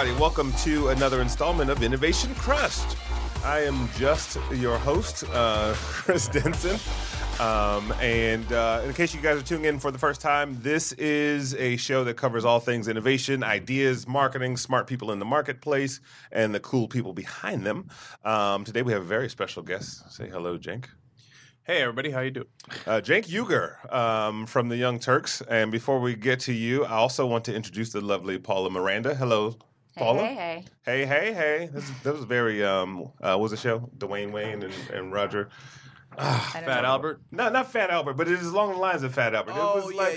everybody. Welcome to another installment of Innovation Crust. I am just your host, Chris Denson. And in case you guys are tuning in for the first time, this is a show that covers all things innovation, ideas, marketing, smart people in the marketplace, and the cool people behind them. Today we have a very special guest. Say hello, Cenk. Hey, everybody. How you doing? Cenk Uygur from the Young Turks. And before we get to you, I also want to introduce the lovely Paula Miranda. Hello, Paula. Hey. That was very, what was the show? Dwayne Wayne and Roger. Fat Albert? No, not Fat Albert, but it is along the lines of Fat Albert. Oh, it was like,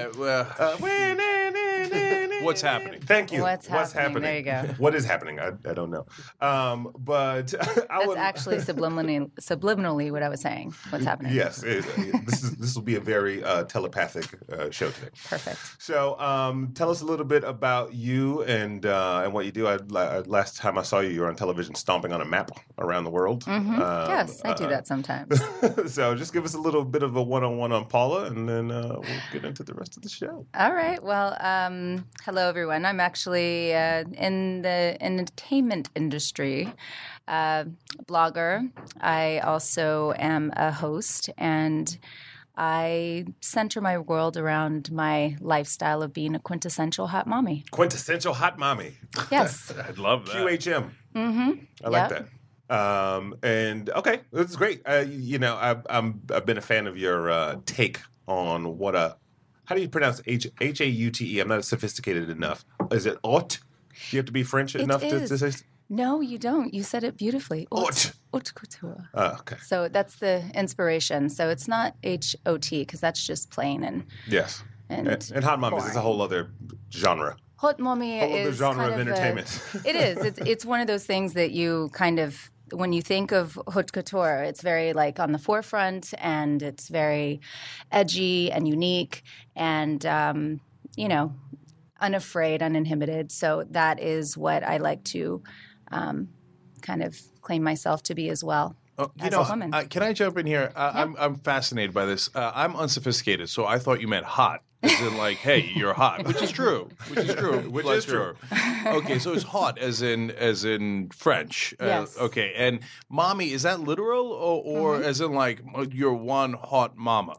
what's happening? Thank you. What's happening? There you go. What is happening? I don't know. But That's actually subliminally what I was saying. What's happening? Yes. This will be a very telepathic show today. Perfect. So tell us a little bit about you and what you do. Last time I saw you, you were on television stomping on a map around the world. Mm-hmm. Yes, I do that sometimes. So just give us a little bit of a one-on-one on Paula, and then we'll get into the rest of the show. All right. Well, hello, everyone. I'm actually in the entertainment industry, blogger. I also am a host, and I center my world around my lifestyle of being a quintessential hot mommy. Quintessential hot mommy. Yes. I'd love that. QHM. Mm-hmm. I like that. And okay, this is great. I've been a fan of your take on how do you pronounce Haute? I'm not sophisticated enough. Is it haute? You have to be French enough to say? No, you don't. You said it beautifully. Haute. Haute couture. Oh, okay. So that's the inspiration. So it's not HOT because that's just plain and yes. And hot mommies is a whole other genre. Hot mommy is genre kind of entertainment. It is. It's one of those things that you kind of, when you think of haute couture, it's very like on the forefront, and it's very edgy and unique, and unafraid, uninhibited. So that is what I like to kind of claim myself to be as well. As a woman. Can I jump in here? I'm fascinated by this. I'm unsophisticated, so I thought you meant hot. As in, like, hey, you're hot, which is true. Okay, so it's hot, as in French. Yes. Okay, and mommy, is that literal, or as in like you're one hot mama?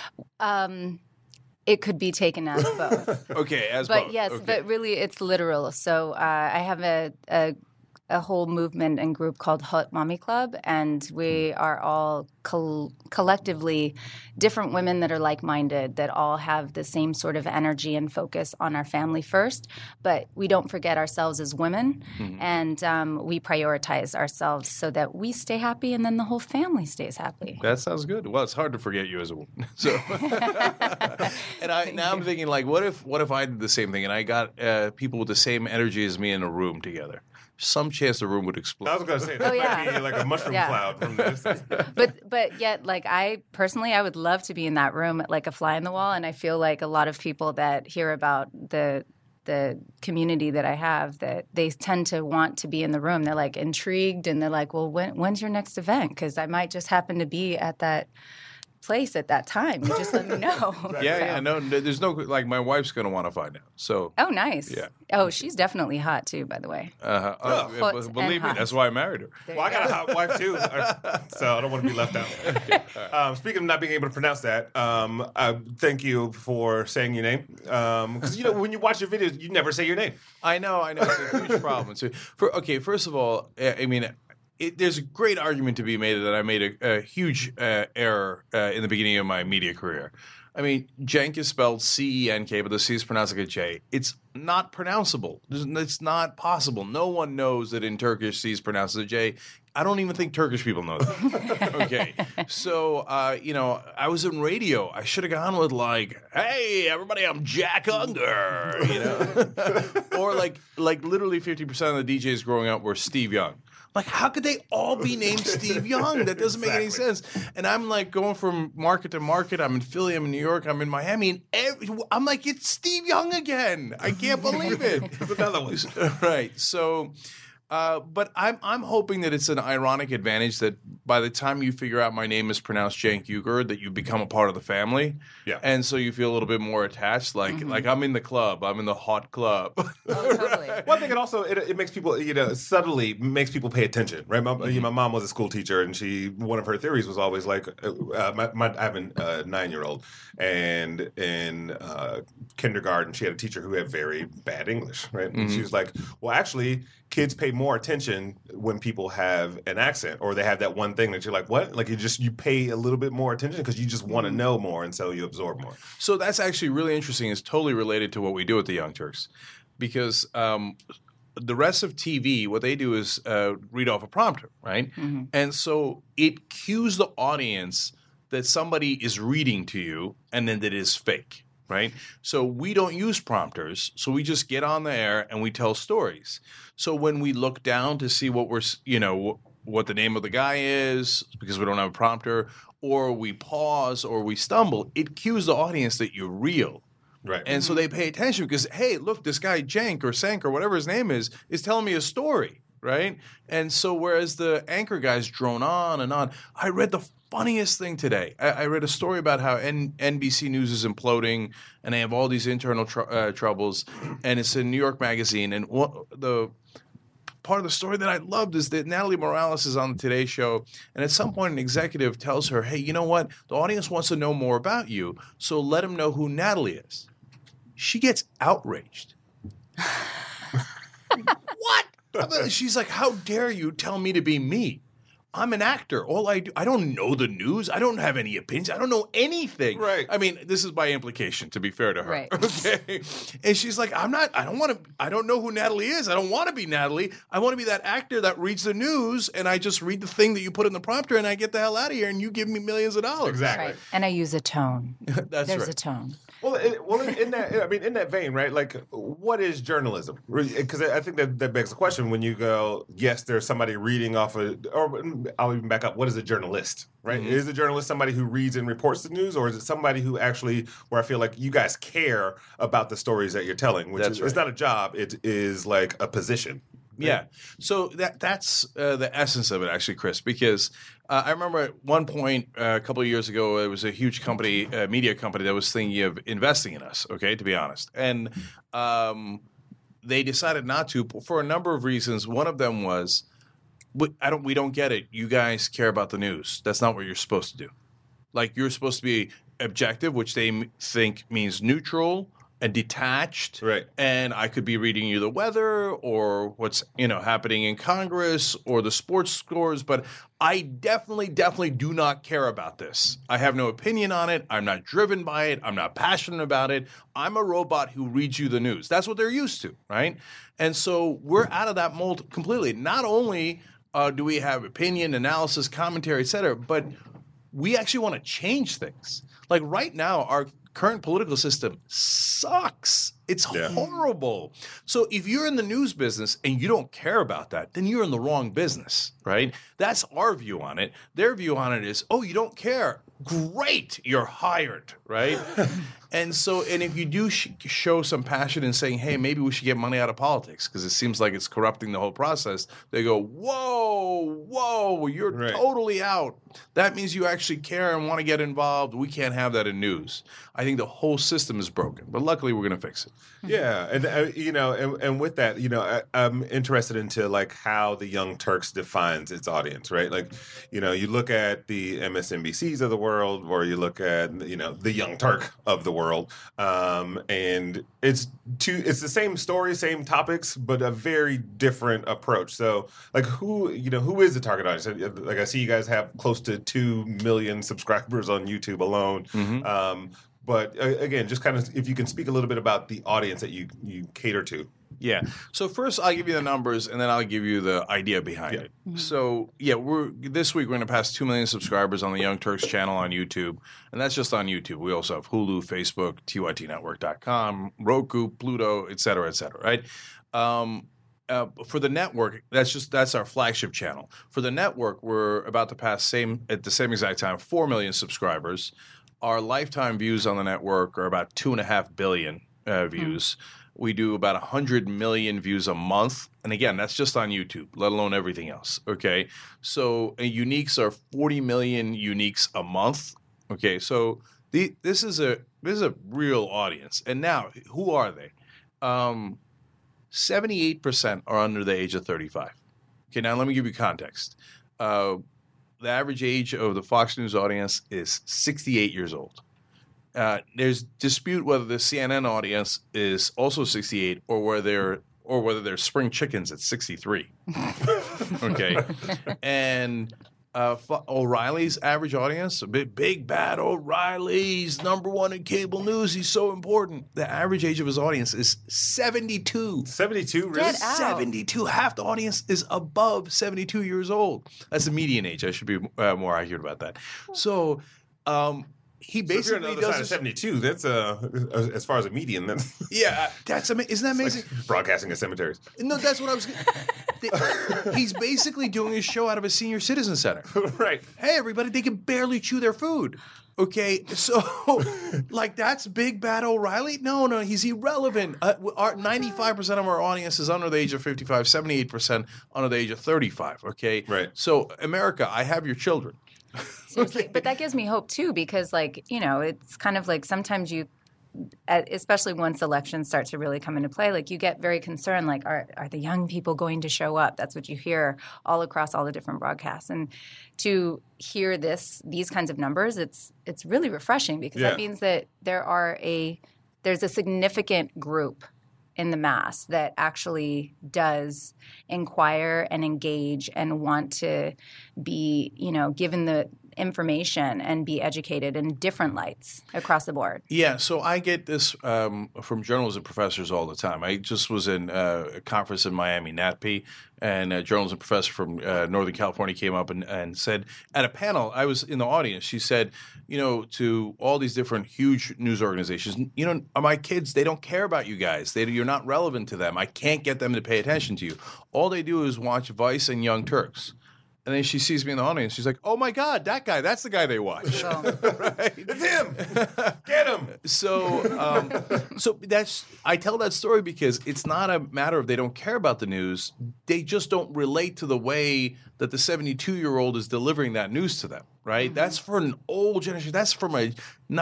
It could be taken as both. Okay, but both. Yes, okay. but really it's literal. So I have a whole movement and group called Hot Mommy Club, and we are all collectively different women that are like-minded, that all have the same sort of energy and focus on our family first, but we don't forget ourselves as women, and we prioritize ourselves so that we stay happy and then the whole family stays happy. That sounds good. Well, it's hard to forget you as a woman. So, and now I'm thinking, like, what if I did the same thing and I got people with the same energy as me in a room together? Some chance the room would explode. I was going to say, that might be like a mushroom cloud from this. But yet, like, I would love to be in that room like a fly on the wall, and I feel like a lot of people that hear about the community that I have, that they tend to want to be in the room. They're like intrigued, and they're like, well, when's your next event? Because I might just happen to be at that place at that time. You just let me know. No, there's no, like, my wife's going to want to find out. So. Oh, nice. Yeah. Oh, she's definitely hot too, by the way. Believe me, that's why I married her. Well, I got a hot wife too, so I don't want to be left out. Okay. Speaking of not being able to pronounce that, thank you for saying your name. Because when you watch your videos, you never say your name. I know, it's a huge problem. So, first of all, I mean, there's a great argument to be made that I made a huge error in the beginning of my media career. I mean, Cenk is spelled C-E-N-K, but the C is pronounced like a J. It's not pronounceable. It's not possible. No one knows that in Turkish C is pronounced as a J. I don't even think Turkish people know that. Okay. So, I was in radio. I should have gone with like, hey, everybody, I'm Jack Unger, Or like literally 50% of the DJs growing up were Steve Young. Like, how could they all be named Steve Young? That doesn't make any sense. And I'm like going from market to market. I'm in Philly, I'm in New York, I'm in Miami, and I'm like, it's Steve Young again. I can't believe it. There's another one. Right. So But I'm hoping that it's an ironic advantage that by the time you figure out my name is pronounced Cenk Uygur, that you become a part of the family. Yeah. And so you feel a little bit more attached, like I'm in the club, I'm in the hot club. Oh, totally. Well, I think it makes people, subtly makes people pay attention, right? My mom was a school teacher, and one of her theories was always like, I have a 9-year-old, and in kindergarten, she had a teacher who had very bad English, right? And she was like, well, actually, kids pay more attention when people have an accent, or they have that one thing that you're like, what? Like you pay a little bit more attention because you just want to know more, and so you absorb more. So that's actually really interesting. It's totally related to what we do at the Young Turks, because the rest of TV, what they do is read off a prompter, right? Mm-hmm. And so it cues the audience that somebody is reading to you, and then that it is fake. Right? So we don't use prompters. So we just get on the air and we tell stories. So when we look down to see what what the name of the guy is, because we don't have a prompter, or we pause or we stumble, it cues the audience that you're real. Right. And so they pay attention because, hey, look, this guy Cenk or Sank or whatever his name is telling me a story. Right? And so whereas the anchor guys drone on and on, I read the funniest thing today. I read a story about how NBC News is imploding and they have all these internal troubles, and it's in New York Magazine. And the part of the story that I loved is that Natalie Morales is on the Today Show, and at some point an executive tells her, hey, you know what? The audience wants to know more about you, so let them know who Natalie is. She gets outraged. What? She's like, how dare you tell me to be me? I'm an actor. All I do, I don't know the news. I don't have any opinions. I don't know anything. Right. I mean, this is by implication, to be fair to her. Right. Okay. And she's like, I don't know who Natalie is. I don't want to be Natalie. I want to be that actor that reads the news, and I just read the thing that you put in the prompter, and I get the hell out of here, and you give me millions of dollars. Exactly. Right. And I use a tone. That's There's right. a tone. Well, in that vein, right? Like, what is journalism? Because I think that begs the question when you go, yes, there's somebody reading off or I'll even back up. What is a journalist, right? Mm-hmm. Is a journalist somebody who reads and reports the news, or is it somebody who actually, where I feel like you guys care about the stories that you're telling, which is, it's not a job, it is like a position. Yeah. So that's the essence of it, actually, Chris, because I remember at one point a couple of years ago, there was a huge company, media company, that was thinking of investing in us, okay, to be honest. And they decided not to for a number of reasons. One of them was, we don't get it. You guys care about the news. That's not what you're supposed to do. Like, you're supposed to be objective, which they think means neutral and detached, right? And I could be reading you the weather or what's happening in Congress or the sports scores, but I definitely do not care about this. I have no opinion on it. I'm not driven by it. I'm not passionate about it. I'm a robot who reads you the news. That's what they're used to, right? And so we're out of that mold completely. Not only do we have opinion, analysis, commentary, et cetera, but we actually want to change things. Like right now, our current political system sucks. It's horrible. So if you're in the news business and you don't care about that, then you're in the wrong business, right? That's our view on it. Their view on it is, oh, you don't care. Great, you're hired, right? And if you do show some passion in saying, hey, maybe we should get money out of politics because it seems like it's corrupting the whole process, they go, whoa, you're totally out. That means you actually care and want to get involved. We can't have that in news. I think the whole system is broken, but luckily we're going to fix it. Yeah, and and with that, I'm interested into like how the Young Turks defines its audience, right? Like, you look at the MSNBCs of the world, or you look at the Young Turk of the world, and it's the same story, same topics, but a very different approach. So, like, who is the target audience? Like, I see you guys have close to 2 million subscribers on YouTube alone. Mm-hmm. But again, just kind of if you can speak a little bit about the audience that you cater to. Yeah. So first I'll give you the numbers and then I'll give you the idea behind it. Mm-hmm. So this week we're going to pass 2 million subscribers on the Young Turks channel on YouTube. And that's just on YouTube. We also have Hulu, Facebook, TYTnetwork.com, Roku, Pluto, et cetera, right? For the network, that's our flagship channel. For the network, we're about to pass at the same exact time 4 million subscribers. Our lifetime views on the network are about 2.5 billion views. We do about 100 million views a month. And again, that's just on YouTube, let alone everything else. Okay. So uniques are 40 million uniques a month. Okay. So this is a real audience. And now, who are they? 78% are under the age of 35. Okay. Now let me give you context. The average age of the Fox News audience is 68 years old. There's dispute whether the CNN audience is also 68 or whether they're spring chickens at 63. Okay, and O'Reilly's average audience, big bad O'Reilly's #1 in cable news. He's so important. The average age of his audience is 72. 72, really? Get out. 72. Half the audience is above 72 years old. That's the median age. I should be more accurate about that. So. He So if you're on basically the other does side of 72, that's as far as a median, that's yeah, that's isn't that amazing? like broadcasting at cemeteries. No, that's what I was. He's basically doing his show out of a senior citizen center. Right. Hey, everybody, they can barely chew their food. Okay, so like that's big bad O'Reilly? No, he's irrelevant. Our 95% of our audience is under the age of 55, 78% under the age of 35. Okay, Right. So America, I have your children. Seriously. But that gives me hope too, because it's kind of like sometimes you, especially once elections start to really come into play, like you get very concerned, like are the young people going to show up? That's what you hear all across all the different broadcasts. And to hear these kinds of numbers, it's really refreshing because that means that there's a significant group in the mass that actually does inquire and engage and want to be, given the information and be educated in different lights across the board. Yeah, so I get this from journalism professors all the time. I just was in a conference in Miami, NATPE, and a journalism professor from Northern California came up and said at a panel, I was in the audience, she said, to all these different huge news organizations, my kids, they don't care about you guys. You're not relevant to them. I can't get them to pay attention to you. All they do is watch Vice and Young Turks. And then she sees me in the audience. She's like, "Oh my God, that guy! That's the guy they watch." Right? It's him. Get him. So I tell that story because it's not a matter of they don't care about the news. They just don't relate to the way that the 72-year-old is delivering that news to them. Right? Mm-hmm. That's for an old generation. That's from a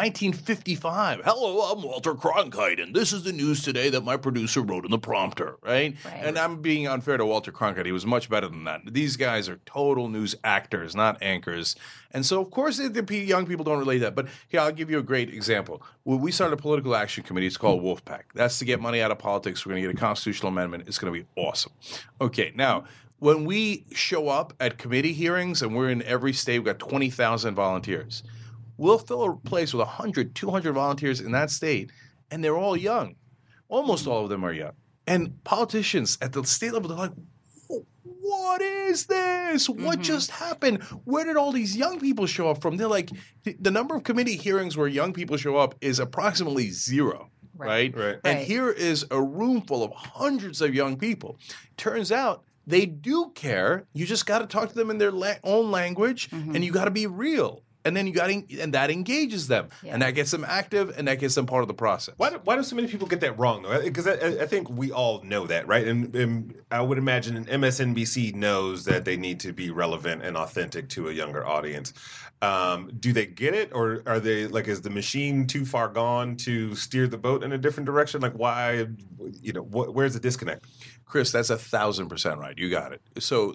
1955. Hello, I'm Walter Cronkite, and this is the news today that my producer wrote in the prompter. Right? And I'm being unfair to Walter Cronkite. He was much better than that. These guys are total news actors, not anchors. And so, of course, the young people don't relate that. But here, I'll give you a great example. When we started a political action committee, it's called Wolfpack. That's to get money out of politics. We're going to get a constitutional amendment. It's going to be awesome. Okay, now, when we show up at committee hearings, and we're in every state, we've got 20,000 volunteers. We'll fill a place with 100, 200 volunteers in that state, and they're all young. Almost all of them are young. And politicians at the state level, they're like, what is this? What just happened? Where did all these young people show up from? They're like, the number of committee hearings where young people show up is approximately 0. Right? And here is a room full of hundreds of young people. Turns out they do care. You just got to talk to them in their own language, and you got to be real. And then and that engages them, and that gets them active, and that gets them part of the process. Why do so many people get that wrong, though? Because I think we all know that, right? And I would imagine MSNBC knows that they need to be relevant and authentic to a younger audience. Do they get it, or are they like, is the machine too far gone to steer the boat in a different direction? Like, why? Where's the disconnect? Chris, that's 1,000% right. You got it. So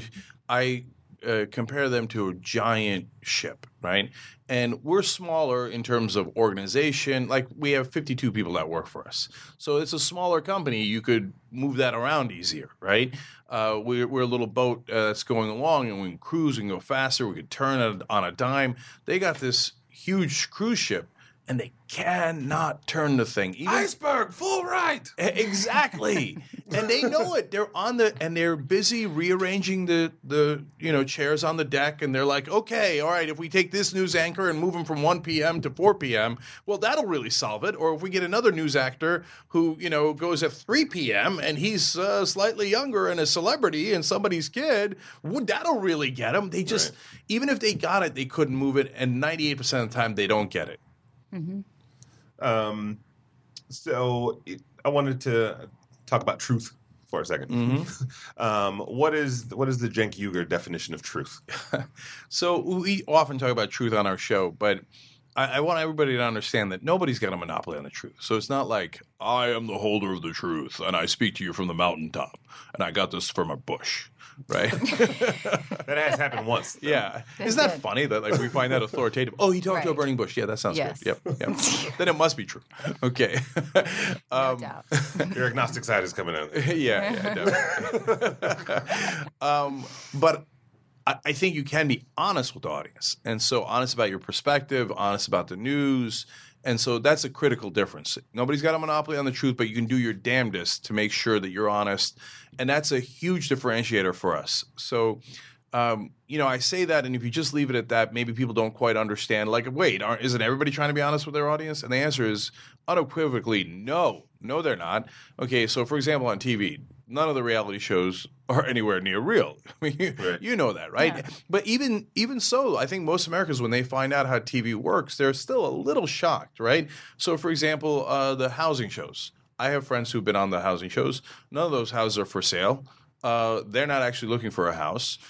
I compare them to a giant ship, right? And we're smaller in terms of organization. Like, we have 52 people that work for us. So it's a smaller company. You could move that around easier, right? We're a little boat that's going along, and we can cruise, we can go faster, we could turn it on a dime. They got this huge cruise ship, and they cannot turn the thing. Iceberg, full right. Exactly. And they know it. They're busy rearranging the chairs on the deck, and they're like, okay, all right, if we take this news anchor and move him from 1 p.m. to 4 p.m., well, that'll really solve it. Or if we get another news actor who, goes at 3 p.m. and he's slightly younger and a celebrity and somebody's kid, that'll really get him. They just, even if they got it, they couldn't move it, and 98% of the time they don't get it. So I wanted to talk about truth for a second. What is the Cenk Uygur definition of truth? So we often talk about truth on our show, but I want everybody to understand that nobody's got a monopoly on the truth. So it's not like, I am the holder of the truth, and I speak to you from the mountaintop, and I got this from a bush, right? That has happened once. Yeah. Isn't that funny that like we find that authoritative? Oh, he talked to a burning bush. Yeah, that sounds Yes. good. Yep. Then it must be true. Okay. No doubt. Your agnostic side is coming out. yeah, definitely. But I think you can be honest with the audience. And so honest about your perspective, honest about the news. And so that's a critical difference. Nobody's got a monopoly on the truth, but you can do your damnedest to make sure that you're honest. And that's a huge differentiator for us. So, I say that, and if you just leave it at that, maybe people don't quite understand. Like, wait, isn't everybody trying to be honest with their audience? And the answer is unequivocally no. No, they're not. Okay, so for example, on TV, none of the reality shows are anywhere near real. I mean, you know that, right? Yeah. But even so, I think most Americans, when they find out how TV works, they're still a little shocked, right? So, for example, the housing shows. I have friends who've been on the housing shows. None of those houses are for sale. They're not actually looking for a house.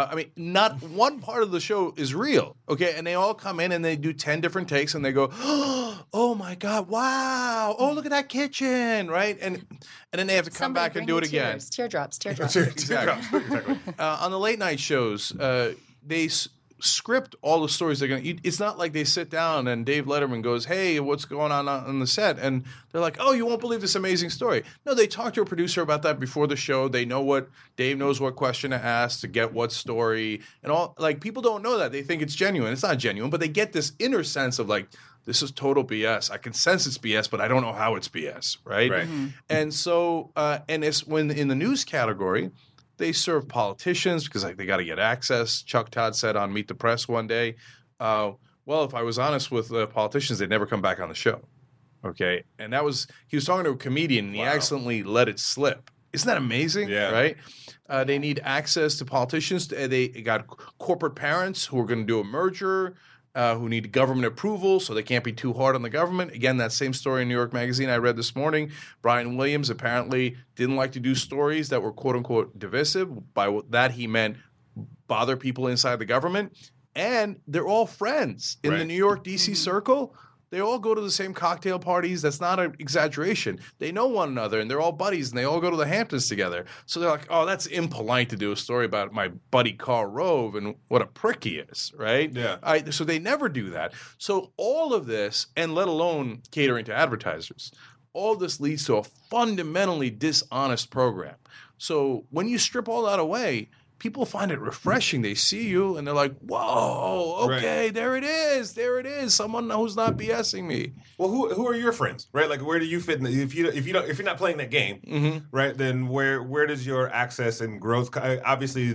Not one part of the show is real, okay? And they all come in and they do 10 different takes and they go, oh my God, wow, oh, look at that kitchen, right? And then they have to come Somebody back and bring do it me again. Teardrops. Exactly. On the late night shows, they script all the stories they're going to. It's not like they sit down and Dave Letterman goes, "Hey, what's going on the set?" And they're like, "Oh, you won't believe this amazing story." No, they talk to a producer about that before the show. They know what Dave knows what question to ask to get what story and all. Like people don't know that. They think it's genuine. It's not genuine, but they get this inner sense of like, this is total BS. I can sense it's BS, but I don't know how it's BS, right? Mm-hmm. And so, and it's when in the news category, they serve politicians because like they got to get access. Chuck Todd said on Meet the Press one day, well, if I was honest with politicians, they'd never come back on the show. Okay. And he was talking to a comedian and he accidentally let it slip. Isn't that amazing? Yeah. Right? They need access to politicians. They got corporate parents who are going to do a merger, who need government approval, so they can't be too hard on the government. Again, that same story in New York Magazine I read this morning. Brian Williams apparently didn't like to do stories that were quote-unquote divisive. By that he meant bother people inside the government. And they're all friends in the New York, D.C. circle. They all go to the same cocktail parties. That's not an exaggeration. They know one another, and they're all buddies, and they all go to the Hamptons together. So they're like, oh, that's impolite to do a story about my buddy Karl Rove and what a prick he is, right? Yeah. So they never do that. So all of this, and let alone catering to advertisers, all this leads to a fundamentally dishonest program. So when you strip all that away, people find it refreshing. They see you and they're like, whoa, okay, there it is. There it is. Someone who's not BSing me. Well, who are your friends, right? Like, where do you fit in if you're not playing that game, right? Then where does your access and growth? Obviously,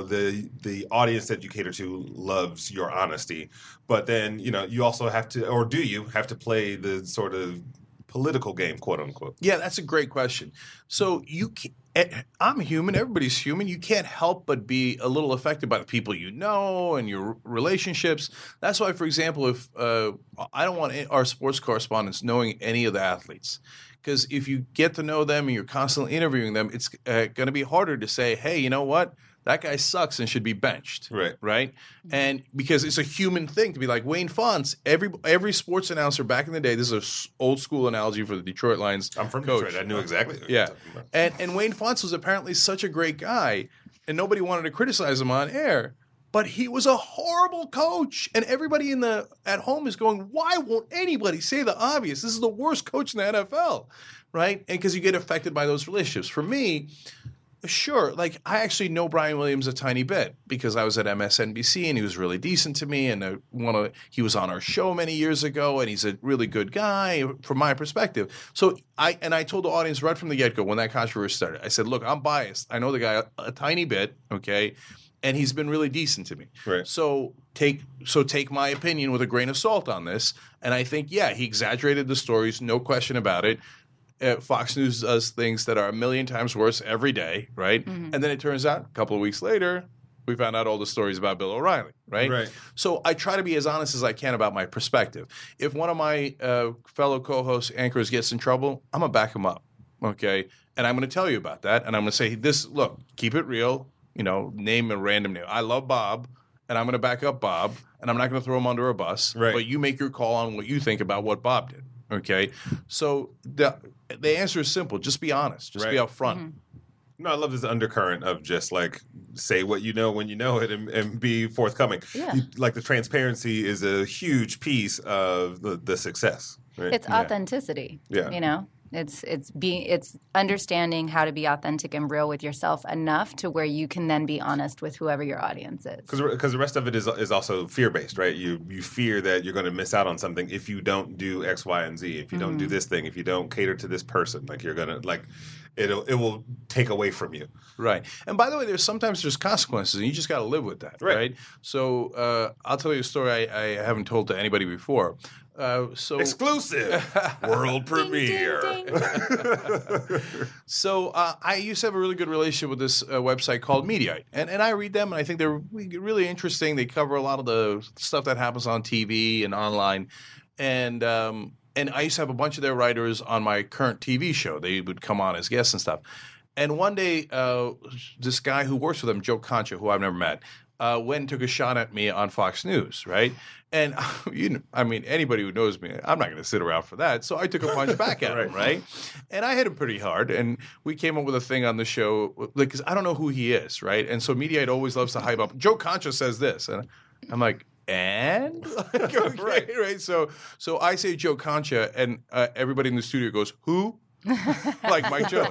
the audience that you cater to loves your honesty, but then you also have to, or do you have to play the sort of political game, quote unquote? Yeah, that's a great question. So I'm human. Everybody's human. You can't help but be a little affected by the people you know and your relationships. That's why, for example, if I don't want our sports correspondents knowing any of the athletes, because if you get to know them and you're constantly interviewing them, it's going to be harder to say, hey, you know what? That guy sucks and should be benched. Right? And because it's a human thing to be like Wayne Fontes, every sports announcer back in the day, this is an old school analogy for the Detroit Lions. I'm from coach. Detroit. I knew exactly what you're talking about. And Wayne Fontes was apparently such a great guy, and nobody wanted to criticize him on air. But he was a horrible coach, and everybody at home is going, why won't anybody say the obvious? This is the worst coach in the NFL, right? And because you get affected by those relationships. For me, sure. Like, I actually know Brian Williams a tiny bit because I was at MSNBC and he was really decent to me. And he was on our show many years ago, and he's a really good guy from my perspective. So I told the audience right from the get-go when that controversy started, I said, look, I'm biased. I know the guy a tiny bit, okay? And he's been really decent to me. Right. So take my opinion with a grain of salt on this. And I think, yeah, he exaggerated the stories, no question about it. Fox News does things that are a million times worse every day, right? Mm-hmm. And then it turns out a couple of weeks later, we found out all the stories about Bill O'Reilly, right? So I try to be as honest as I can about my perspective. If one of my fellow co-host anchors gets in trouble, I'm going to back him up. okay? And I'm going to tell you about that, and I'm going to say this. Look, keep it real. Name a random name. I love Bob, and I'm going to back up Bob, and I'm not going to throw him under a bus. Right. But you make your call on what you think about what Bob did. Okay. So the answer is simple. Just be honest. Just be Right. upfront. No, I love this undercurrent of just like say what you know when you know it and be forthcoming. Yeah. Like the transparency is a huge piece of the success. Right? It's authenticity. Yeah. It's understanding how to be authentic and real with yourself enough to where you can then be honest with whoever your audience is. Because the rest of it is also fear based, right? You fear that you're going to miss out on something if you don't do X, Y, and Z. If you don't do this thing, if you don't cater to this person, like you're gonna it will take away from you. Right. And by the way, sometimes there's consequences, and you just got to live with that. Right. So I'll tell you a story I haven't told to anybody before. Exclusive world premiere. Ding, ding, ding. So I used to have a really good relationship with this website called Mediaite, and I read them, and I think they're really interesting. They cover a lot of the stuff that happens on TV and online, and I used to have a bunch of their writers on my current TV show. They would come on as guests and stuff. And one day, this guy who works for them, Joe Concha, who I've never met, went and took a shot at me on Fox News, right? And, anybody who knows me, I'm not going to sit around for that. So I took a punch back at him, right? And I hit him pretty hard. And we came up with a thing on the show, because I don't know who he is, right? And so Mediaite always loves to hype up, Joe Concha says this. And I'm like, and? Okay, right? So I say Joe Concha, and everybody in the studio goes, who? Like Mike Jones,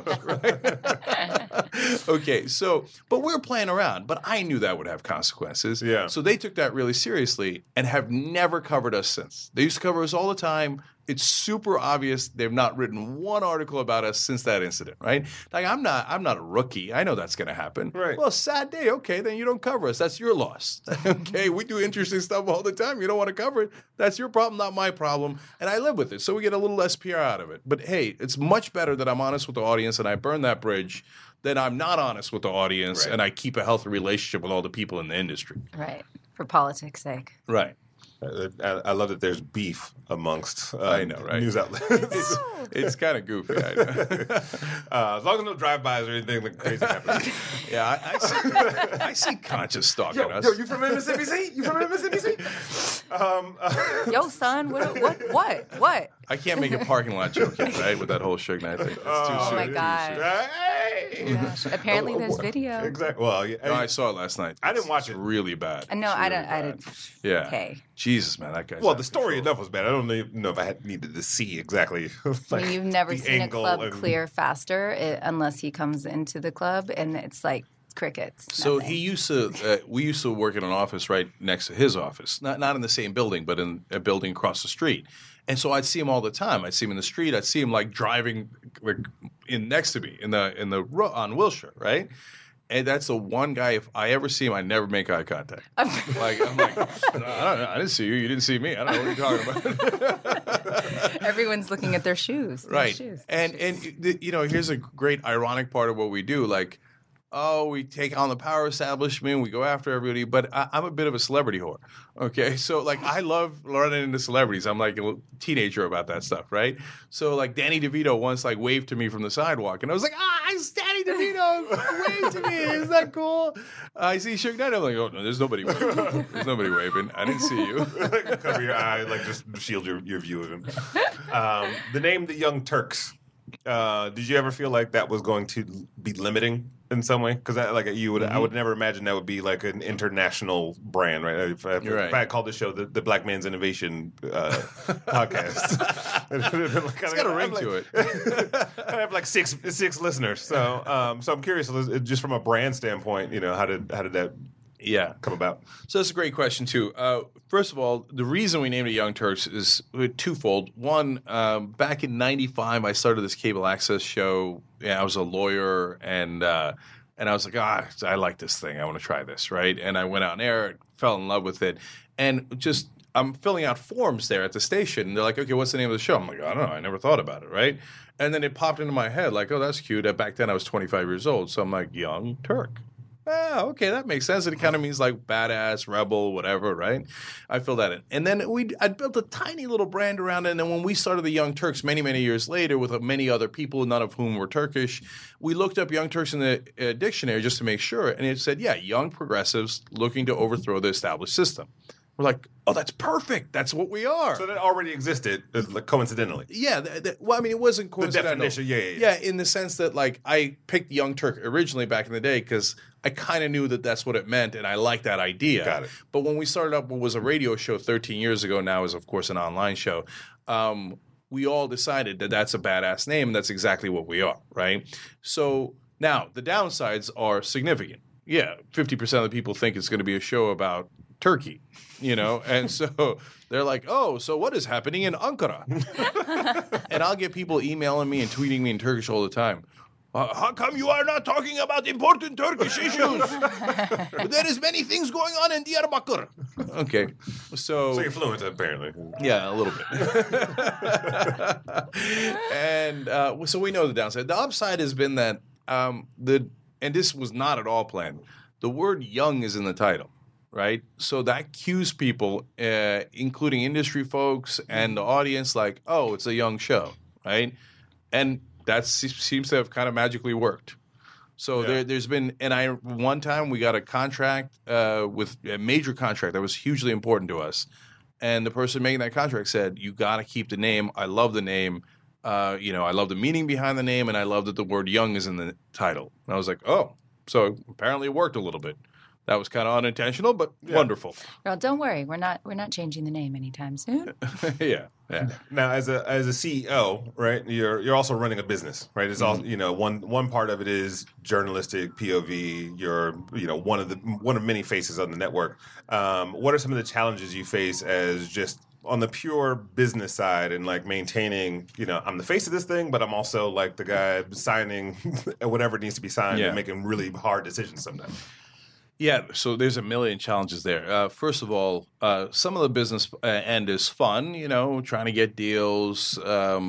right? Okay, but we're playing around, but I knew that would have consequences. Yeah. So they took that really seriously and have never covered us since. They used to cover us all the time. It's super obvious they've not written one article about us since that incident, right? Like I'm not a rookie. I know that's going to happen. Right. Well, sad day. Okay, then you don't cover us. That's your loss. Okay, we do interesting stuff all the time. You don't want to cover it. That's your problem, not my problem. And I live with it, so we get a little less PR out of it. But hey, it's much better that I'm honest with the audience and I burn that bridge than I'm not honest with the audience and I keep a healthy relationship with all the people in the industry. Right. For politics' sake. Right. I love that there's beef amongst I know, right? news outlets. It's kind of goofy. I know. As long as no drive-bys or anything like crazy happens. Yeah, I see Concha stalking us. Yo, you from MSNBC? You from MSNBC? Yo, son, what? I can't make a parking lot joke yet, right? With that whole Suge Knight thing. It's too Oh soon. my God. Hey! Gosh. Apparently there's video. Exactly. Well, yeah, No, I saw it last night. I didn't watch It's it. really bad. No, It's I really don't. bad. Yeah. Okay. Jesus, man, that guy's well, out the of story control. enough was bad. I don't even know if I needed to see exactly. I mean, you've never the seen a angle club and- clear faster unless he comes into the club, and it's like crickets. So nothing. he used to. We used to work in an office right next to his office, not in the same building, but in a building across the street. And so I'd see him all the time. I'd see him in the street. I'd see him like driving like in next to me on Wilshire, right? And that's the one guy. If I ever see him, I never make eye contact. I'm like, no, I don't know. I didn't see you. You didn't see me. I don't know what you're talking about. Everyone's looking at their shoes. Their Right. shoes. And here's a great ironic part of what we do. Like, we take on the power establishment, we go after everybody, but I'm a bit of a celebrity whore. Okay, so like I love running into celebrities. I'm like a teenager about that stuff, right? So like Danny DeVito once like waved to me from the sidewalk, and I was like, it's Danny DeVito, wave to me, isn't that cool? I see Suge Knight, I'm like, oh no, there's nobody waving. There's nobody waving. I didn't see you. Cover your eye, like just shield your view of him. The name The Young Turks. Did you ever feel like that was going to be limiting in some way? Because I would never imagine that would be like an international brand, right? If I had called the show the Black Man's Innovation podcast, It's got a ring to it. I have like six listeners, so I'm curious, just from a brand standpoint, how did that come about? So that's a great question too. First of all, the reason we named it Young Turks is twofold. One, back in '95, I started this cable access show. I was a lawyer, and I was like, I like this thing. I want to try this, right? And I went out on air, fell in love with it, and just I'm filling out forms there at the station. And they're like, okay, what's the name of the show? I'm like, I don't know. I never thought about it, right? And then it popped into my head like, oh, that's cute. Back then I was 25 years old, so I'm like, Young Turk. Okay, that makes sense. And it kind of means like badass, rebel, whatever, right? I fill that in. And then I built a tiny little brand around it. And then when we started the Young Turks many, many years later with many other people, none of whom were Turkish, we looked up Young Turks in the dictionary just to make sure. And it said, young progressives looking to overthrow the established system. We're like, oh, that's perfect. That's what we are. So that already existed, like, coincidentally. Yeah. Well, I mean, it wasn't coincidental. The definition, yeah. Yeah, in the sense that, like, I picked Young Turk originally back in the day because I kind of knew that that's what it meant, and I liked that idea. Got it. But when we started up what was a radio show 13 years ago, now is, of course, an online show, we all decided that that's a badass name, and that's exactly what we are, right? So now the downsides are significant. Yeah, 50% of the people think it's going to be a show about Turkey, and so they're like, oh, so what is happening in Ankara? And I'll get people emailing me and tweeting me in Turkish all the time. How come you are not talking about important Turkish issues? There is many things going on in Diyarbakir. Okay, so you're fluent, apparently. Yeah, a little bit. And so we know the downside. The upside has been that and this was not at all planned. The word young is in the title. Right? So that cues people, including industry folks and the audience, like, oh, it's a young show, right? And that seems to have kind of magically worked. So there's been, and one time we got a contract with a major contract that was hugely important to us. And the person making that contract said, you got to keep the name. I love the name. I love the meaning behind the name. And I love that the word young is in the title. And I was like, oh, so apparently it worked a little bit. That was kind of unintentional, but wonderful. Well, don't worry, we're not changing the name anytime soon. Yeah. Now, as a CEO, right? You're also running a business, right? It's all one part of it is journalistic POV. You're one of many faces on the network. What are some of the challenges you face as just on the pure business side and like maintaining? I'm the face of this thing, but I'm also like the guy signing whatever needs to be signed and making really hard decisions sometimes. Yeah, so there's a million challenges there. First of all, some of the business end is fun, trying to get deals,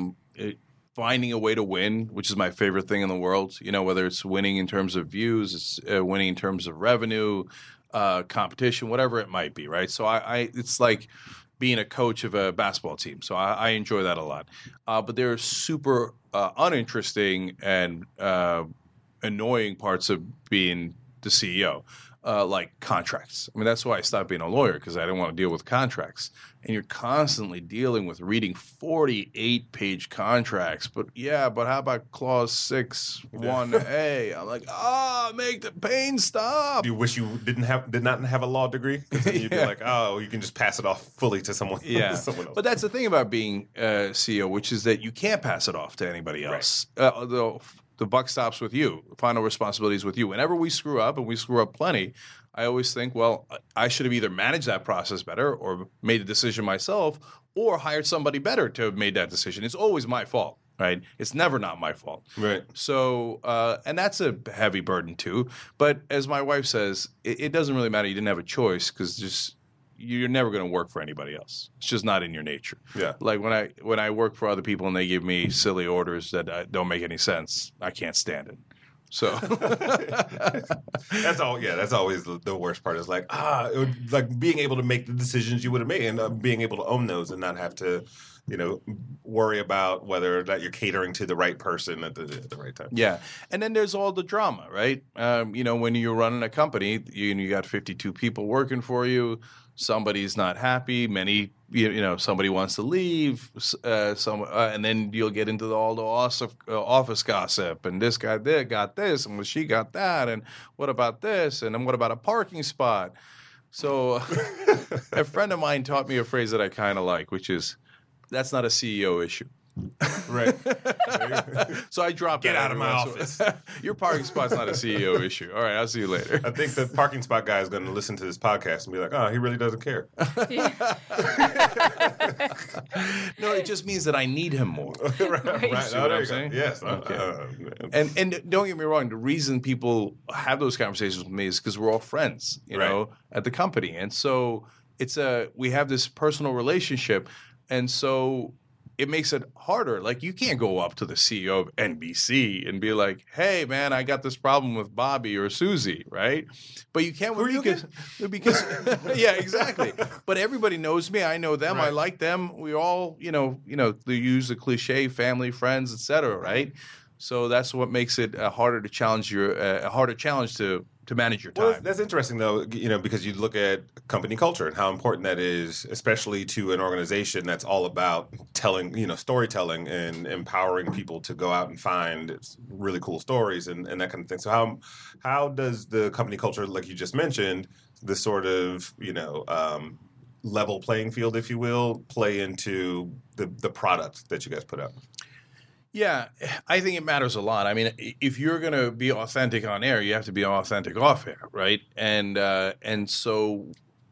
finding a way to win, which is my favorite thing in the world, whether it's winning in terms of views, it's winning in terms of revenue, competition, whatever it might be, right? So it's like being a coach of a basketball team. So I enjoy that a lot. But there are super uninteresting and annoying parts of being the CEO. Like contracts. I mean, that's why I stopped being a lawyer, because I didn't want to deal with contracts. And you're constantly dealing with reading 48-page contracts. But how about clause 6(1)(a)? I'm like, make the pain stop. Do you wish you did not have a law degree? Because then you'd be like, you can just pass it off fully to someone. Yeah. Someone else. But that's the thing about being a CEO, which is that you can't pass it off to anybody else. Right. The buck stops with you. Final responsibility is with you. Whenever we screw up, and we screw up plenty, I always think, well, I should have either managed that process better or made a decision myself or hired somebody better to have made that decision. It's always my fault, right? It's never not my fault. Right. So, and that's a heavy burden too. But as my wife says, it doesn't really matter. You didn't have a choice, because you're never going to work for anybody else. It's just not in your nature. Yeah. Like when I work for other people and they give me silly orders that don't make any sense, I can't stand it. So that's all. Yeah, that's always the worst part. Is like like being able to make the decisions you would have made, and being able to own those and not have to, worry about whether that you're catering to the right person at the right time. Yeah, and then there's all the drama, right? When you're running a company, you got 52 people working for you. Somebody's not happy. Somebody wants to leave. And then you'll get into all the office gossip. And this guy there got this, and she got that. And what about this? And then what about a parking spot? So a friend of mine taught me a phrase that I kind of like, which is, that's not a CEO issue. Right. So I dropped Get out of my office. Your parking spot's not a CEO issue. All right, I'll see you later. I think the parking spot guy is going to listen to this podcast and be like, he really doesn't care. No, it just means that I need him more. Right. See what I'm saying? Yes. Okay. And don't get me wrong, the reason people have those conversations with me is because we're all friends, at the company. And so we have this personal relationship. And so it makes it harder. Like, you can't go up to the CEO of NBC and be like, "Hey, man, I got this problem with Bobby or Susie," right? But you can't because yeah, exactly. But everybody knows me. I know them. Right. I like them. We all, they use the cliche, family, friends, etc. Right? So that's what makes it a harder challenge to manage your time. Well, that's interesting, though, because you look at company culture and how important that is, especially to an organization that's all about telling, storytelling and empowering people to go out and find really cool stories and that kind of thing. So how does the company culture, like you just mentioned, the sort of, level playing field, if you will, play into the product that you guys put out? Yeah, I think it matters a lot. I mean, if you're going to be authentic on air, you have to be authentic off air, right? And so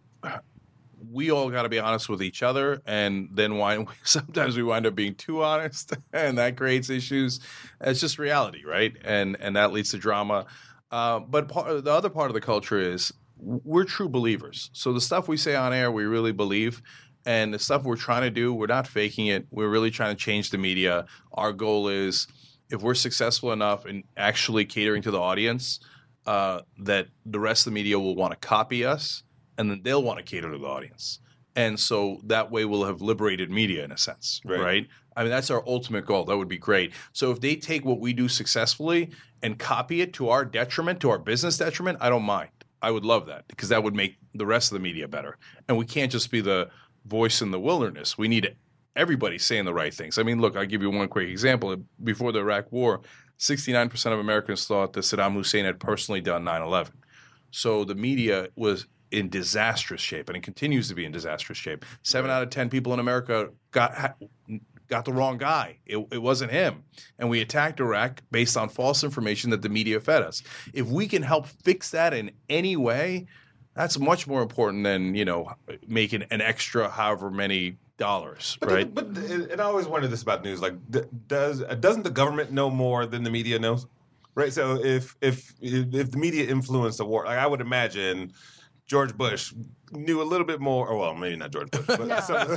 we all got to be honest with each other, and then sometimes we wind up being too honest, and that creates issues. It's just reality, right? And that leads to drama. But the other part of the culture is we're true believers. So the stuff we say on air, we really believe. And the stuff we're trying to do, we're not faking it. We're really trying to change the media. Our goal is, if we're successful enough in actually catering to the audience, that the rest of the media will want to copy us, and then they'll want to cater to the audience. And so that way we'll have liberated media in a sense, right? I mean, that's our ultimate goal. That would be great. So if they take what we do successfully and copy it to our detriment, to our business detriment, I don't mind. I would love that, because that would make the rest of the media better. And we can't just be the voice in the wilderness. We need everybody saying the right things. I mean, look, I'll give you one quick example. Before the Iraq War, 69% of Americans thought that Saddam Hussein had personally done 9/11. So the media was in disastrous shape, and it continues to be in disastrous shape. 7 out of 10 people in America got the wrong guy. It wasn't him. And we attacked Iraq based on false information that the media fed us. If we can help fix that in any way, that's much more important than, making an extra however many dollars, right? And I always wondered this about news. Like, doesn't the government know more than the media knows? Right? So if the media influenced the war, like, I would imagine George Bush knew a little bit more, or well, maybe not George Bush, but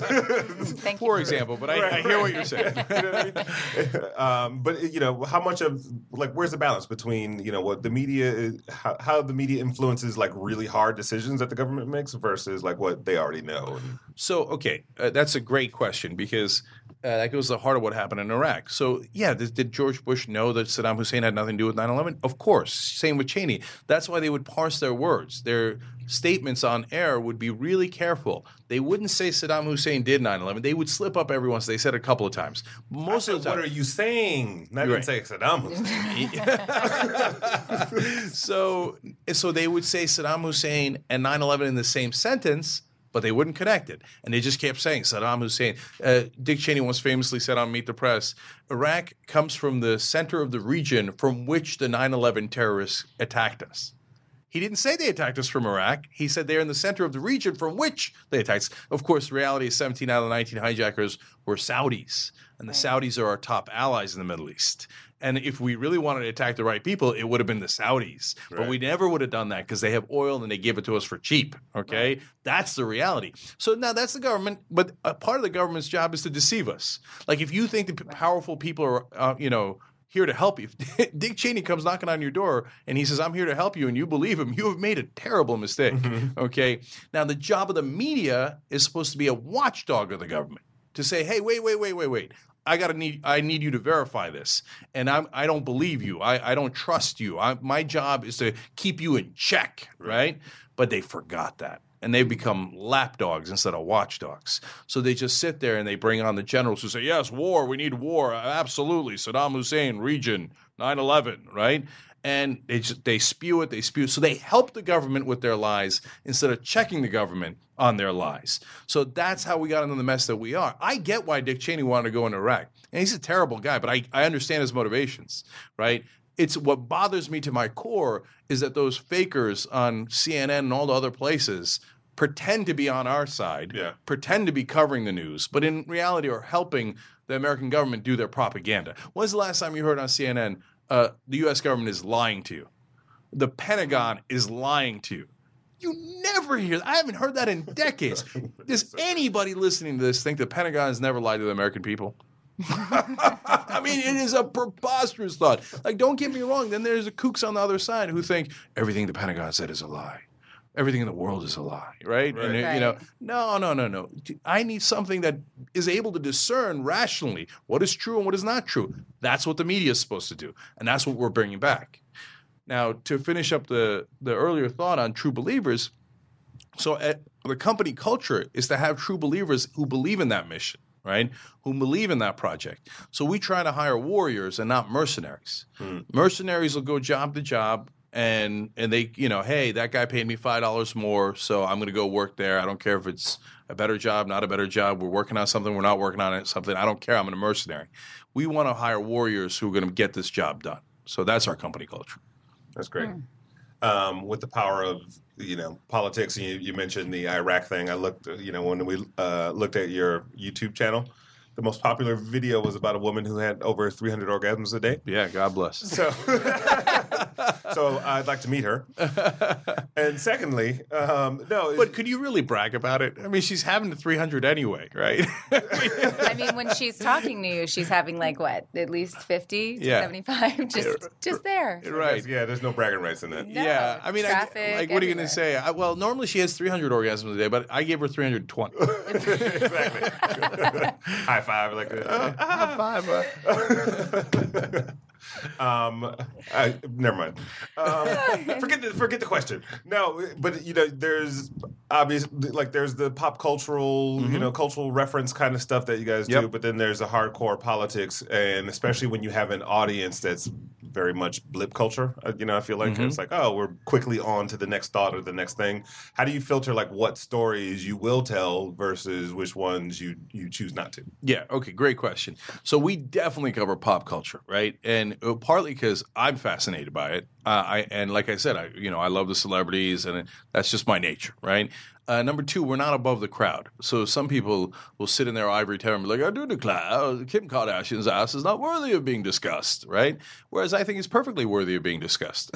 for example. But I hear what you're saying. You know what I mean? But how much of, like, where's the balance between what the media, how the media influences like really hard decisions that the government makes versus like what they already know? So okay, that's a great question, because that goes to the heart of what happened in Iraq. So yeah, did George Bush know that Saddam Hussein had nothing to do with 9/11? Of course. Same with Cheney. That's why they would parse their words. Their statements on air would be really careful. They wouldn't say Saddam Hussein did 9/11. They would slip up every once. They said it a couple of times. Most of the time, what are you saying? Not even say Saddam Hussein. So they would say Saddam Hussein and 9/11 in the same sentence, but they wouldn't connect it. And they just kept saying Saddam Hussein. Dick Cheney once famously said on Meet the Press, Iraq comes from the center of the region from which the 9/11 terrorists attacked us. He didn't say they attacked us from Iraq. He said they're in the center of the region from which they attacked us. Of course, the reality is 17 out of the 19 hijackers were Saudis, and the Saudis are our top allies in the Middle East. And if we really wanted to attack the right people, it would have been the Saudis. Right. But we never would have done that because they have oil and they give it to us for cheap, okay? Right. That's the reality. So now that's the government, but a part of the government's job is to deceive us. Like, if you think that powerful people are, here to help you. If Dick Cheney comes knocking on your door and he says, I'm here to help you, and you believe him, you have made a terrible mistake, okay? Now, the job of the media is supposed to be a watchdog of the government, to say, hey, wait. I need you to verify this, and I don't believe you. I don't trust you. My job is to keep you in check, right? But they forgot that. And they've become lapdogs instead of watchdogs. So they just sit there and they bring on the generals who say, yes, war, we need war, absolutely. Saddam Hussein, region, 9/11, right? And they spew it. So they help the government with their lies instead of checking the government on their lies. So that's how we got into the mess that we are. I get why Dick Cheney wanted to go into Iraq. And he's a terrible guy, but I understand his motivations, right? It's what bothers me to my core is that those fakers on CNN and all the other places pretend to be on our side, pretend to be covering the news, but in reality are helping the American government do their propaganda. When's the last time you heard on CNN, the U.S. government is lying to you? The Pentagon is lying to you. You never hear that. I haven't heard that in decades. Does anybody listening to this think the Pentagon has never lied to the American people? I mean, it is a preposterous thought. Like, don't get me wrong. Then there's the kooks on the other side who think everything the Pentagon said is a lie. Everything in the world is a lie, right? And, you know, no. I need something that is able to discern rationally what is true and what is not true. That's what the media is supposed to do, and that's what we're bringing back. Now, to finish up the earlier thought on true believers, so the company culture is to have true believers who believe in that mission, right? Who believe in that project. So we try to hire warriors and not mercenaries. Mercenaries will go job to job. And they, you know, hey, that guy paid me $5 more, so I'm going to go work there. I don't care if it's a better job, not a better job. We're working on something. We're not working on something. I don't care. I'm a mercenary. We want to hire warriors who are going to get this job done. So that's our company culture. That's great. With the power of, you know, politics, you mentioned the Iraq thing. I looked, you know, when we looked at your YouTube channel, the most popular video was about a woman who had over 300 orgasms a day. Yeah, God bless. So, so I'd like to meet her. And secondly, no. But could you really brag about it? I mean, she's having the 300 anyway, right? I mean, when she's talking to you, she's having like what, at least 50 to 75, just there. Right. Yeah, there's no bragging rights in that. No, yeah, I mean, traffic, like, what are you going to say? Well, normally she has 300 orgasms a day, but I gave her 320. Exactly. High five, like High five. Never mind. Forget the question. No, but you know, there's obviously like there's the pop cultural, you know, cultural reference kind of stuff that you guys do, but then there's the hardcore politics, and especially when you have an audience that's very much blip culture. You know, I feel like it's like, oh, we're quickly on to the next thought or the next thing. How do you filter like what stories you will tell versus which ones you choose not to? Yeah. Okay. Great question. So we definitely cover pop culture, right? And partly because I'm fascinated by it. And like I said, I love the celebrities, and that's just my nature, right? Number two, we're not above the crowd. So some people will sit in their ivory tower and be like, I do declare Kim Kardashian's ass is not worthy of being discussed, right? Whereas I think it's perfectly worthy of being discussed.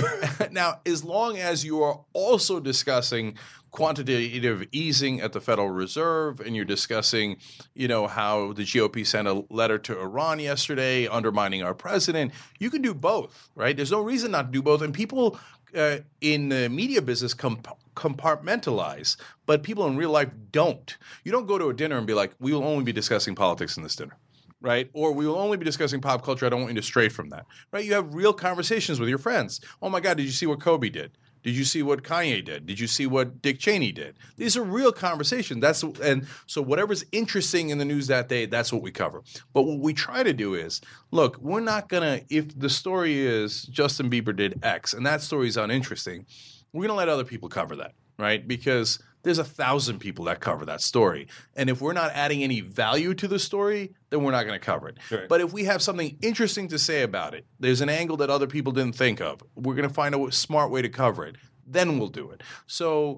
Now, as long as you are also discussing quantitative easing at the Federal Reserve, and you're discussing, you know, how the GOP sent a letter to Iran yesterday undermining our president, you can do both, right? There's no reason not to do both. And people in the media business compartmentalize, but people in real life don't. You don't go to a dinner and be like, we will only be discussing politics in this dinner, right? Or we will only be discussing pop culture. I don't want you to stray from that, right? You have real conversations with your friends. Oh my God, did you see what Kobe did? Did you see what Kanye did? Did you see what Dick Cheney did? These are real conversations. And so whatever's interesting in the news that day, that's what we cover. But what we try to do is, look, we're not going to, if the story is Justin Bieber did X and that story is uninteresting, we're going to let other people cover that, right? Because there's 1,000 people that cover that story. And if we're not adding any value to the story, then we're not going to cover it. Right. But if we have something interesting to say about it, there's an angle that other people didn't think of, we're going to find a smart way to cover it. Then we'll do it. So,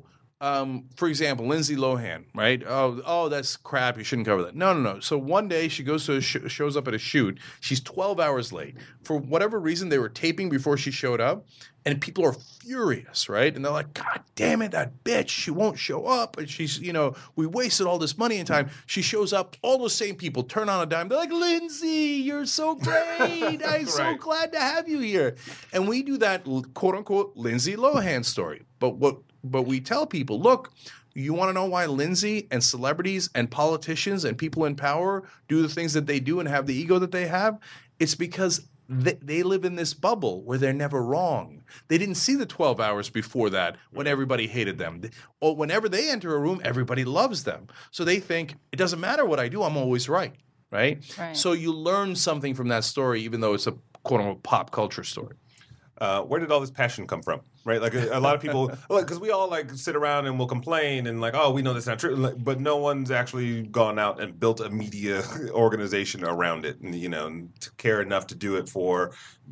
for example, Lindsay Lohan, right? Oh, that's crap. You shouldn't cover that. No. So one day she goes to shows up at a shoot. She's 12 hours late. For whatever reason, they were taping before she showed up. And people are furious, right? And they're like, God damn it, that bitch, she won't show up. And she's, you know, we wasted all this money and time. She shows up, all those same people turn on a dime. They're like, Lindsay, you're so great. I'm so glad to have you here. And we do that, quote unquote, Lindsay Lohan story. But we tell people, look, you want to know why Lindsay and celebrities and politicians and people in power do the things that they do and have the ego that they have? It's because they live in this bubble where they're never wrong. They didn't see the 12 hours before that when everybody hated them. Or whenever they enter a room, everybody loves them. So they think, it doesn't matter what I do, I'm always right, right? So you learn something from that story, even though it's a quote-unquote pop culture story. Where did all this passion come from? Right, like a lot of people, because we all like sit around and we'll complain and like, oh, we know that's not true, but no one's actually gone out and built a media organization around it, and you know, and to care enough to do it for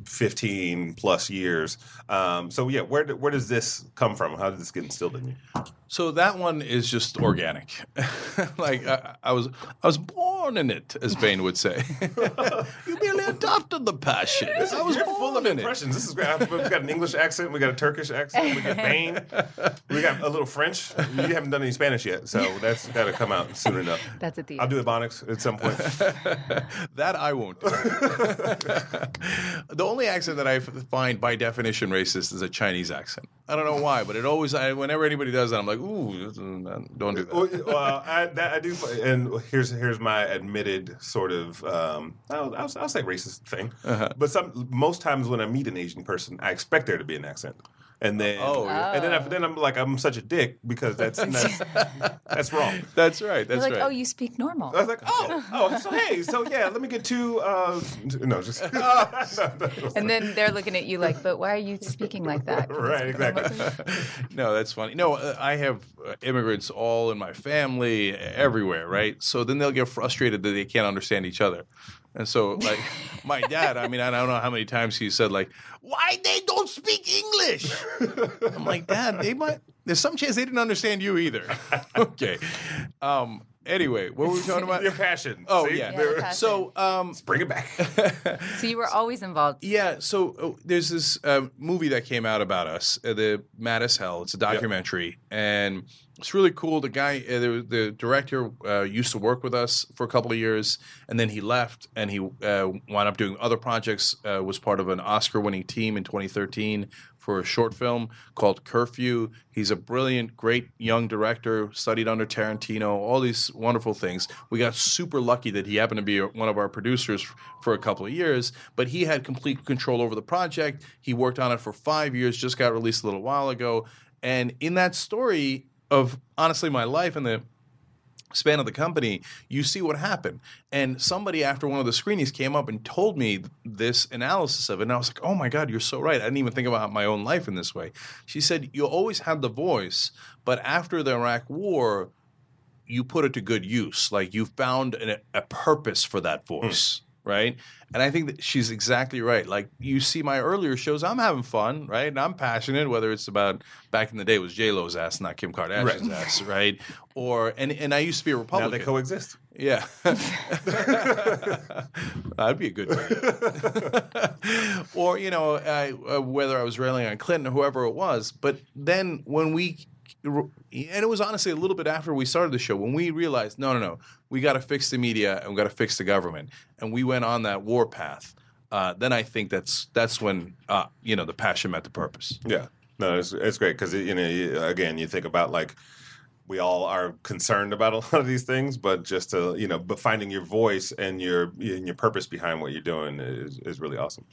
15 plus years. So yeah, where does this come from? How did this get instilled in you? So that one is just organic. Like I was born in it, as Bane would say. You merely adopted the passion. I was full of impressions. This is great. We've got an English accent. We got a Turkish Turkish accent. We got Bane. We got a little French. You haven't done any Spanish yet, so that's got to come out soon enough. That's at the I'll end. do Ebonics at some point. That I won't do. The only accent that I find by definition racist is a Chinese accent. I don't know why, but it always, whenever anybody does that, I'm like, ooh, don't do that. Well, I do, and here's my admitted sort of I'll say racist thing. But most times when I meet an Asian person, I expect there to be an accent. And then, then I'm like, I'm such a dick because that's wrong. That's right. That's You're like, right. oh, you speak normal. I was like, so yeah, let me get two. No, just And then they're looking at you like, but why are you speaking like that? Can you Right, speak normal, exactly. please? No, that's funny. No, I have immigrants all in my family, everywhere, right? So then they'll get frustrated that they can't understand each other. And so, like, my dad, I mean, I don't know how many times he said, like, why they don't speak English? I'm like, Dad, there's some chance they didn't understand you either. Okay. Anyway, what were we talking about? Your passion. Oh, See? yeah. Yeah, the passion. So, Bring it back. So you were always involved. yeah, so there's this movie that came out about us, the Mad as Hell. It's a documentary, and it's really cool. The guy, the director, used to work with us for a couple of years, and then he left, and he wound up doing other projects. Was part of an Oscar-winning team in 2013 for a short film called Curfew. He's a brilliant, great young director, studied under Tarantino, all these wonderful things. We got super lucky that he happened to be one of our producers for a couple of years, but he had complete control over the project. He worked on it for 5 years, just got released a little while ago. And in that story of, honestly, my life and the span of the company, you see what happened. And somebody after one of the screenings came up and told me this analysis of it. And I was like, oh my God, you're so right. I didn't even think about my own life in this way. She said, you always had the voice, but after the Iraq War, you put it to good use. Like you found a purpose for that voice. Right? And I think that she's exactly right. Like you see my earlier shows, I'm having fun, right? And I'm passionate, whether it's about back in the day it was J-Lo's ass, not Kim Kardashian's ass, right? Or and I used to be a Now Republican. they coexist. Yeah. That'd be a good thing. Or, whether I was railing on Clinton or whoever it was. But then when and it was honestly a little bit after we started the show, when we realized, no, we got to fix the media and we got to fix the government. And we went on that war path. Then I think that's when, the passion met the purpose. Yeah. No, it's great because, again, you think about like, we all are concerned about a lot of these things, but just to, but finding your voice and your purpose behind what you're doing is really awesome.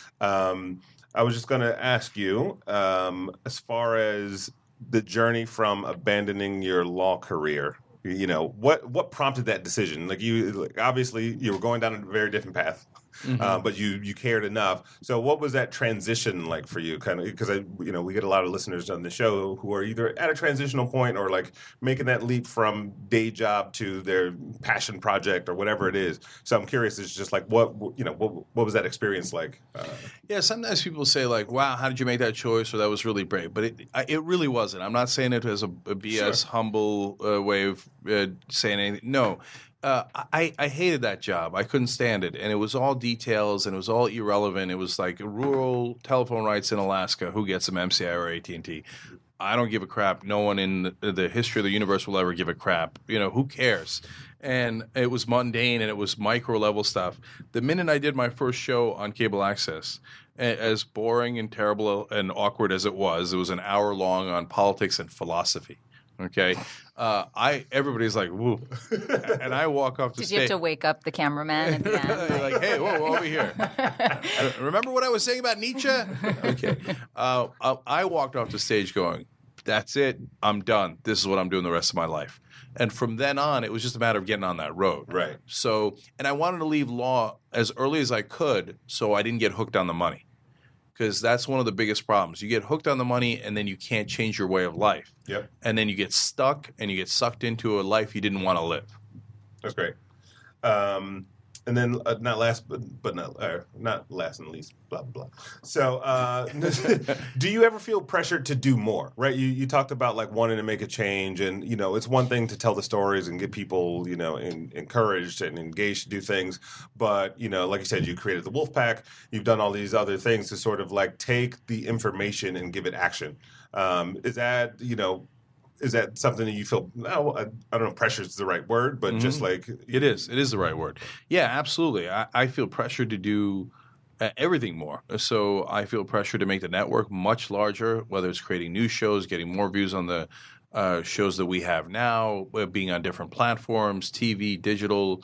I was just going to ask you, as far as the journey from abandoning your law career, what prompted that decision? Like obviously you were going down a very different path. But you cared enough. So what was that transition like for you? Kind of because we get a lot of listeners on the show who are either at a transitional point or like making that leap from day job to their passion project or whatever it is. So I'm curious. It's just like what was that experience like? Yeah, sometimes people say like, "Wow, how did you make that choice?" or "That was really brave," but it really wasn't. I'm not saying it as a BS humble way of saying anything. No. I hated that job. I couldn't stand it. And it was all details and it was all irrelevant. It was like rural telephone rights in Alaska. Who gets them, MCI or AT&T? I don't give a crap. No one in the history of the universe will ever give a crap. Who cares? And it was mundane and it was micro level stuff. The minute I did my first show on cable access, as boring and terrible and awkward as it was an hour long on politics and philosophy. Okay, everybody's like, "Woo," and I walk off the stage. Did you have to wake up the cameraman at the end? Like, hey, whoa, over here. Remember what I was saying about Nietzsche? Okay, I walked off the stage going, "That's it. I'm done. This is what I'm doing the rest of my life." And from then on, it was just a matter of getting on that road. Right. So, and I wanted to leave law as early as I could, so I didn't get hooked on the money. Because that's one of the biggest problems. You get hooked on the money and then you can't change your way of life. Yep. And then you get stuck and you get sucked into a life you didn't want to live. That's great. And then not last, but not last and least, blah, blah, blah. So do you ever feel pressured to do more, right? You talked about like wanting to make a change, and, you know, it's one thing to tell the stories and get people, you know, encouraged and engaged to do things. But, you know, like you said, you created the Wolfpack. You've done all these other things to sort of like take the information and give it action. Is that, you know, is that something that you feel, I don't know, pressure is the right word, but just like... It is the right word. Yeah, absolutely. I feel pressure to do everything more. So I feel pressure to make the network much larger, whether it's creating new shows, getting more views on the shows that we have now, being on different platforms, TV, digital.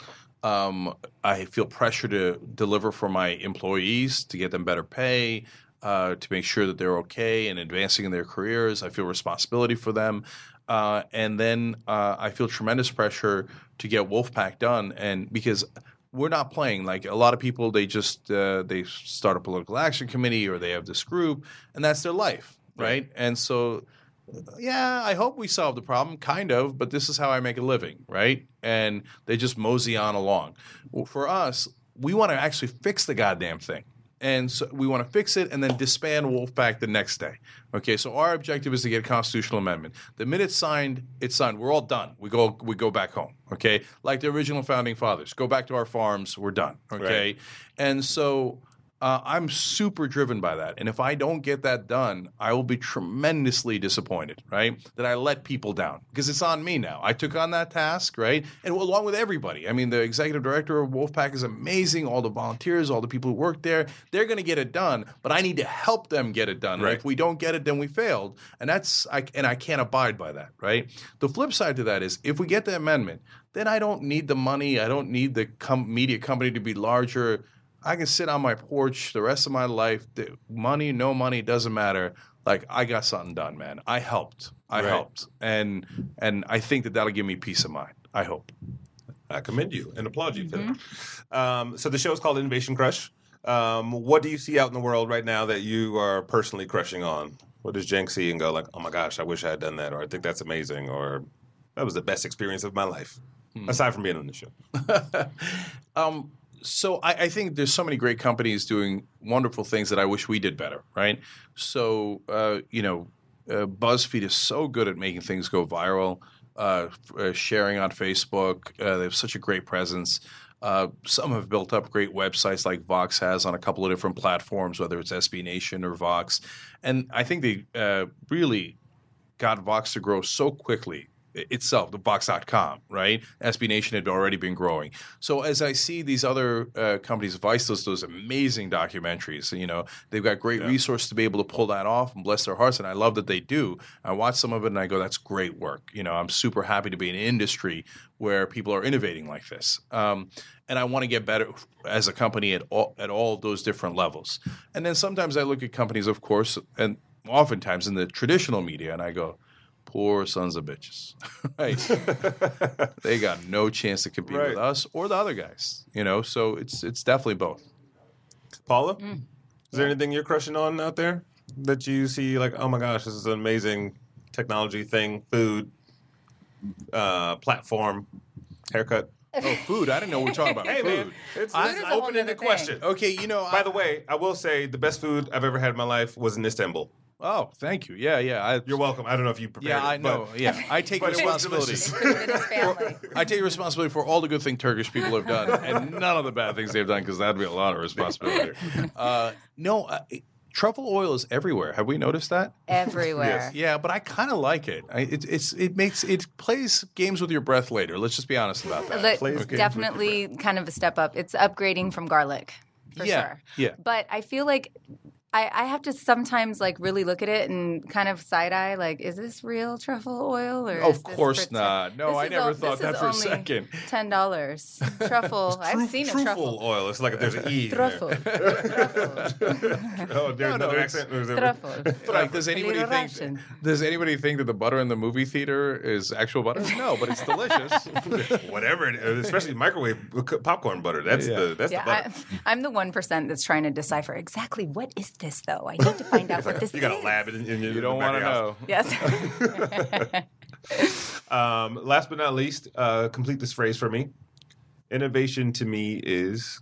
I feel pressure to deliver for my employees, to get them better pay, to make sure that they're okay and advancing in their careers. I feel responsibility for them. And then I feel tremendous pressure to get Wolfpack done. And because we're not playing, like a lot of people, they just they start a political action committee or they have this group, and that's their life, right? And so, yeah, I hope we solve the problem, kind of, but this is how I make a living, right? And they just mosey on along. Well, for us, we want to actually fix the goddamn thing. And so we want to fix it and then disband Wolfpack the next day. Okay, so our objective is to get a constitutional amendment. The minute it's signed. We're all done. We go back home. Okay, like the original founding fathers, go back to our farms. We're done. Okay, Right. And so I'm super driven by that. And if I don't get that done, I will be tremendously disappointed, right? That I let people down because it's on me now. I took on that task, right? And along with everybody. I mean, the executive director of Wolfpack is amazing. All the volunteers, all the people who work there, they're going to get it done, but I need to help them get it done. Right. If we don't get it, then we failed. And I can't abide by that, right? The flip side to that is if we get the amendment, then I don't need the money. I don't need the media company to be larger. I can sit on my porch the rest of my life. Money, no money, doesn't matter. Like, I got something done, man. I helped. And I think that'll give me peace of mind. I hope. I commend you and applaud you for that. So the show is called Innovation Crush. What do you see out in the world right now that you are personally crushing on? What does Cenk see and go like, oh my gosh, I wish I had done that, or I think that's amazing, or that was the best experience of my life, aside from being on the show? So I think there's so many great companies doing wonderful things that I wish we did better, right? So, BuzzFeed is so good at making things go viral, sharing on Facebook. They have such a great presence. Some have built up great websites like Vox has on a couple of different platforms, whether it's SB Nation or Vox. And I think they really got Vox to grow so quickly itself, the Vox.com, right? SB Nation had already been growing. So as I see these other companies, Vice does those amazing documentaries, you know, they've got great resources to be able to pull that off, and bless their hearts, and I love that they do. I watch some of it and I go, that's great work. You know, I'm super happy to be in an industry where people are innovating like this. And I want to get better as a company at all of those different levels. And then sometimes I look at companies, of course, and oftentimes in the traditional media, and I go, poor sons of bitches, right? They got no chance to compete with us or the other guys, you know. So it's definitely both. Paula, is there anything you're crushing on out there that you see like, oh my gosh, this is an amazing technology thing, food, platform, haircut? Oh, food! I didn't know we were talking about Hey food. man, it's Food is an a whole open-ended nother question. Okay, you know. By the way, I will say the best food I've ever had in my life was in Istanbul. Oh, thank you. Yeah. You're welcome. I don't know if you prepared it. I know. but- Yeah, I take but it was responsibility. delicious. Could have been his family. I take responsibility for all the good things Turkish people have done, and none of the bad things they've done, because that'd be a lot of responsibility. Truffle oil is everywhere. Have we noticed that? Everywhere. Yeah, but I kind of like it. It plays games with your breath later. Let's just be honest about that. Look, Plays it's games definitely kind of a step up. It's upgrading from garlic, for sure. Yeah. But I feel like I have to sometimes like really look at it and kind of side eye, like, is this real truffle oil or? Of is this course pretend? not. No, This I is never all- thought this that is for a only second. $10 truffle. I've seen a truffle. oil. It's like there's an E. in Truffle. there. Truffle. Oh, there's another it's- accent. Or is there- Truffle. Like, does anybody Little think? Russian. Does anybody think that the butter in the movie theater is actual butter? No, but it's delicious. Whatever, especially microwave popcorn butter. That's Yeah. the butter. I'm the 1% that's trying to decipher exactly what is this, though. I need to find out what this You got is. a lab in your. You don't want to know. Yes. Last but not least, complete this phrase for me. Innovation to me is...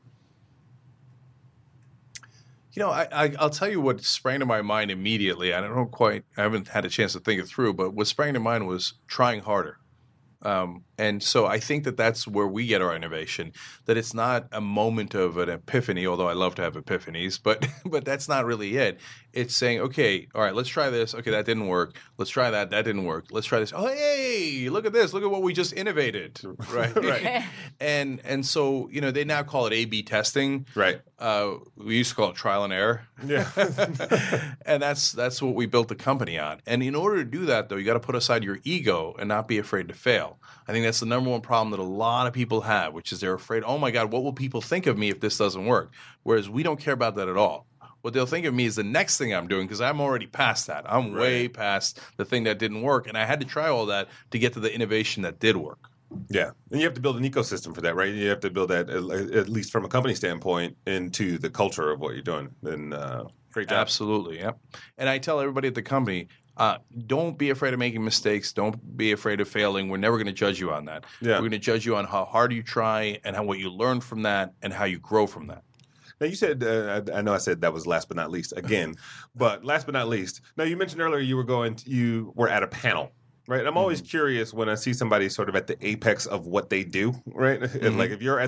You know, I'll tell you what sprang to my mind immediately. I haven't had a chance to think it through, but what sprang to mind was trying harder. And so I think that that's where we get our innovation, that it's not a moment of an epiphany, although I love to have epiphanies, but that's not really it. It's saying, okay, all right, let's try this. Okay, that didn't work. Let's try that. That didn't work. Let's try this. Oh, hey, look at this. Look at what we just innovated. Right. Right. And so, you know, they now call it A/B testing. Right. We used to call it trial and error. Yeah. And that's what we built the company on. And in order to do that, though, you got to put aside your ego and not be afraid to fail. I think that's the number one problem that a lot of people have, which is they're afraid, oh my God, what will people think of me if this doesn't work? Whereas we don't care about that at all. What they'll think of me is the next thing I'm doing, because I'm already past that. I'm way past the thing that didn't work. And I had to try all that to get to the innovation that did work. Yeah. And you have to build an ecosystem for that, right? You have to build that, at least from a company standpoint, into the culture of what you're doing. And great job. Absolutely, yeah. And I tell everybody at the company, don't be afraid of making mistakes. Don't be afraid of failing. We're never going to judge you on that. Yeah. We're going to judge you on how hard you try and what you learn from that and how you grow from that. Now, you said, I know I said that was last but not least again, but last but not least, now you mentioned earlier you were at a panel, right? And I'm always curious when I see somebody sort of at the apex of what they do, right? And like if you're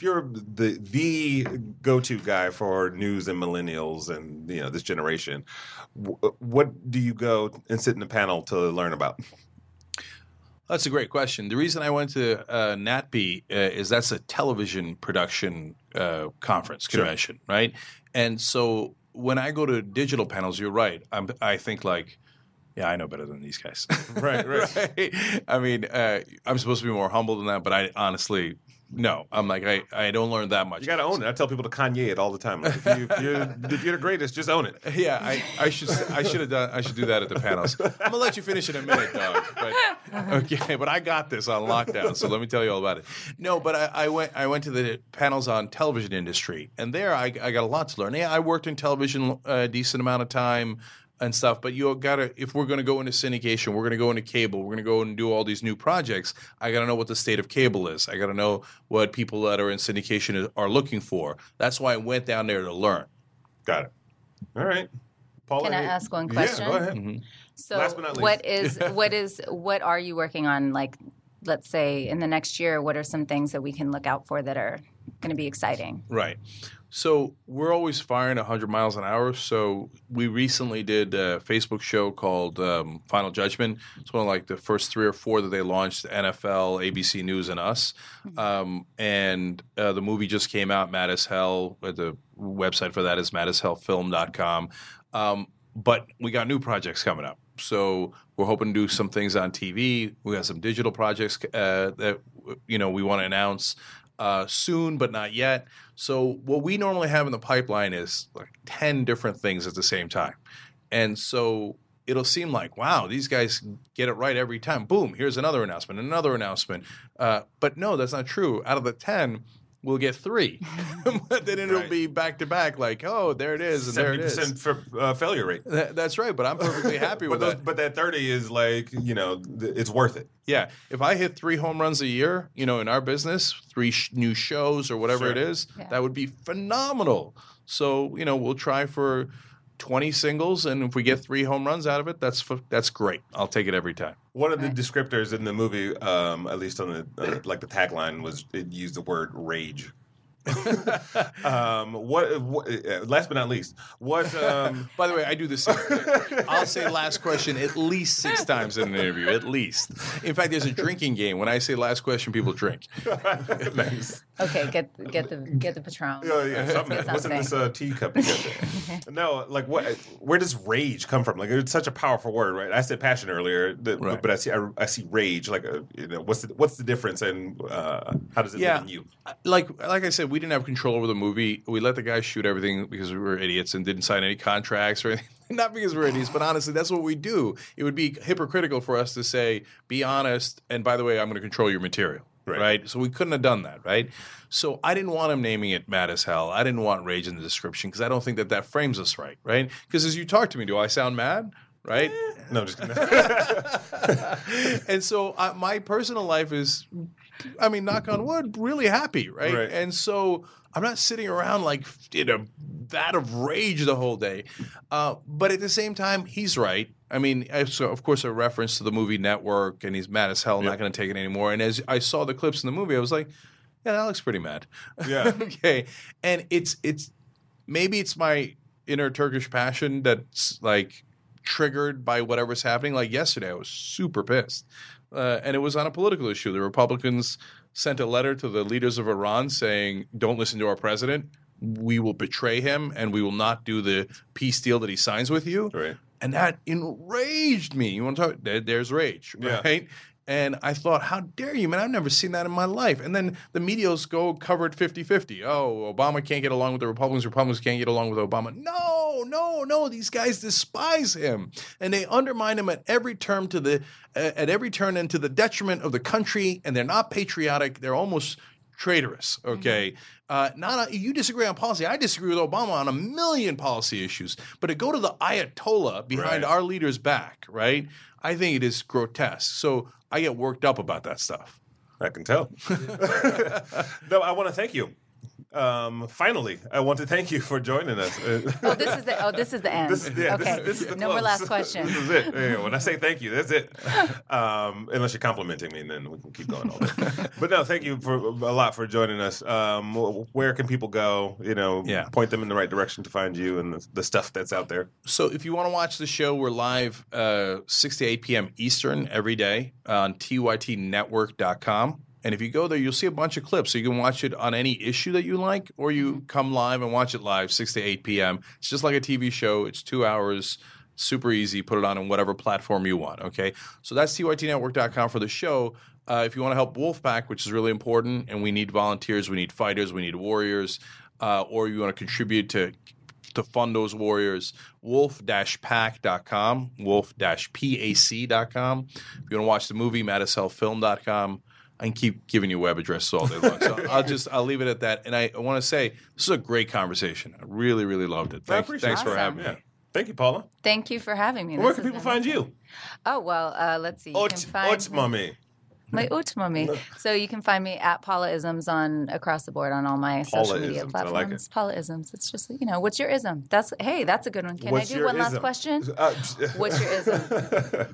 the go-to guy for news and millennials and, you know, this generation, what do you go and sit in the panel to learn about? That's a great question. The reason I went to NATPE is that's a television production conference, convention, right? And so when I go to digital panels, you're right. I think like, yeah, I know better than these guys. Right. Right? I mean, I'm supposed to be more humble than that, but I honestly... No, I'm like I don't learn that much. You got to own it. I tell people to Kanye it all the time. Like, if you're the greatest, just own it. Yeah, I should do that at the panels. I'm gonna let you finish in a minute, dog. But I got this on lockdown, so let me tell you all about it. No, but I went to the panels on television industry, and there I got a lot to learn. Yeah, I worked in television a decent amount of time and stuff, but you gotta, if we're gonna go into syndication, we're gonna go into cable, we're gonna go and do all these new projects, I gotta know what the state of cable is. I gotta know what people that are in syndication are looking for. That's why I went down there to learn. Got it. All right. Paula, Can I ask one question? Yeah, go ahead. Mm-hmm. So Last but not least. what are you working on, like, let's say in the next year? What are some things that we can look out for that are going to be exciting? Right. So we're always firing 100 miles an hour. So we recently did a Facebook show called Final Judgment. It's one of like the first 3 or 4 that they launched, NFL, ABC News, and us. And the movie just came out, Mad as Hell. The website for that is madashellfilm.com. But we got new projects coming up. So we're hoping to do some things on TV. We got some digital projects that we want to announce soon, but not yet. So what we normally have in the pipeline is like 10 different things at the same time. And so it'll seem like, wow, these guys get it right every time. Boom, here's another announcement. But no, that's not true. Out of the 10, we'll get 3. But then it'll be back to back, like, oh, there it is, and there it is. 70% failure rate. That's right, but I'm perfectly happy with that. But that 30 is like, it's worth it. Yeah. If I hit 3 home runs a year, in our business, 3 new shows or whatever it is, that would be phenomenal. So, we'll try for 20 singles, and if we get 3 home runs out of it, that's great. I'll take it every time. One of the descriptors in the movie, at least on the the tagline, was it used the word rage. Last but not least, what? By the way, I do the same thing. I'll say last question at least 6 times in an interview, at least. In fact, there's a drinking game. When I say last question, people drink. Nice. Okay, get the Patron. Something. What's in this teacup you got there? No, like where does rage come from? Like, it's such a powerful word, right? I said passion earlier, but I see rage. Like, what's the difference, and how does it live in you? Like I said, we didn't have control over the movie. We let the guys shoot everything because we were idiots and didn't sign any contracts or anything. Not because we're idiots, but honestly, that's what we do. It would be hypocritical for us to say, be honest, and by the way, I'm going to control your material. Right? So we couldn't have done that, right? So I didn't want him naming it Mad as Hell. I didn't want rage in the description because I don't think that frames us right? Because as you talk to me, do I sound mad? Right? No, I'm just kidding. And so my personal life is I mean, knock on wood, really happy, right? And so I'm not sitting around like in a vat of rage the whole day. But at the same time, he's right. I mean, so of course, a reference to the movie Network, and he's mad as hell, not going to take it anymore. And as I saw the clips in the movie, I was like, yeah, that looks pretty mad. Yeah. Okay. And it's maybe it's my inner Turkish passion that's like triggered by whatever's happening. Like yesterday, I was super pissed. And it was on a political issue. The Republicans sent a letter to the leaders of Iran saying, don't listen to our president. We will betray him, and we will not do the peace deal that he signs with you. Right. And that enraged me. You want to talk? There's rage, right? And I thought, how dare you, man? I've never seen that in my life. And then the medias go cover it 50-50. Oh, Obama can't get along with the Republicans. Republicans can't get along with Obama. No. These guys despise him. And they undermine him at every turn at every turn and to the detriment of the country. And they're not patriotic. They're almost traitorous, okay? You disagree on policy. I disagree with Obama on a million policy issues. But to go to the Ayatollah behind our leader's back, right, I think it is grotesque. So I get worked up about that stuff. I can tell. No, I want to thank you. Finally, I want to thank you for joining us. This is the end. This is the no more close. last questions. This is it. Yeah, when I say thank you, that's it. Unless you're complimenting me, and then we can keep going all day. But no, thank you a lot for joining us. Where can people go? Point them in the right direction to find you and the stuff that's out there. So if you want to watch the show, we're live 6 to 8 p.m. Eastern every day on tytnetwork.com. And if you go there, you'll see a bunch of clips. So you can watch it on any issue that you like, or you come live and watch it live 6 to 8 p.m. It's just like a TV show. It's 2 hours. Super easy. Put it on whatever platform you want, okay? So that's tytnetwork.com for the show. If you want to help Wolfpack, which is really important, and we need volunteers, we need fighters, we need warriors, or you want to contribute to fund those warriors, wolf-pack.com, wolf-pac.com. If you want to watch the movie, matishellfilm.com. I can keep giving you web addresses all day long. So I'll leave it at that. And I want to say this is a great conversation. I really, really loved it. Thanks for having me. Yeah. Thank you, Paula. Thank you for having me. Where can people find you? Oh, well, let's see. You can find Mommy. My Mommy. So you can find me at Paula-isms across the board on all my social media platforms. I like it. Paula-isms. It's just, what's your ism? That's a good one. Can I do one last question? What's your ism?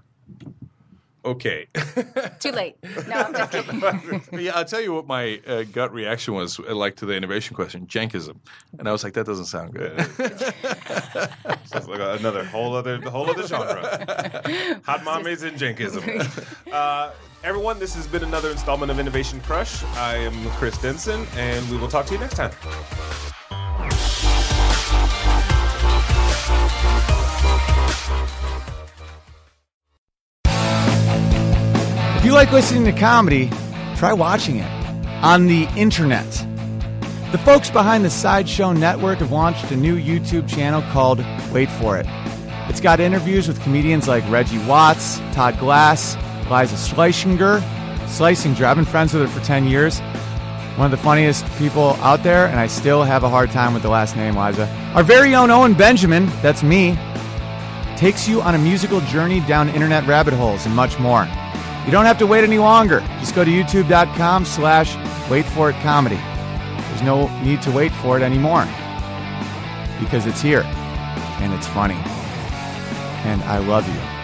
Okay. Too late. No, I'm just kidding. Yeah, I'll tell you what my gut reaction was like to the innovation question, Jenkism. And I was like, that doesn't sound good. Sounds like another whole other genre. Hot mommies and Jenkism. Everyone, this has been another installment of Innovation Crush. I am Chris Denson, and we will talk to you next time. If you like listening to comedy, try watching it on the internet. The folks behind the Sideshow Network have launched a new YouTube channel called Wait For It. It's got interviews with comedians like Reggie Watts, Todd Glass, Liza Schlesinger. I've been friends with her for 10 years. One of the funniest people out there, and I still have a hard time with the last name, Liza. Our very own Owen Benjamin, that's me, takes you on a musical journey down internet rabbit holes and much more. You don't have to wait any longer. Just go to youtube.com/waitforitcomedy. There's no need to wait for it anymore because it's here and it's funny. And I love you.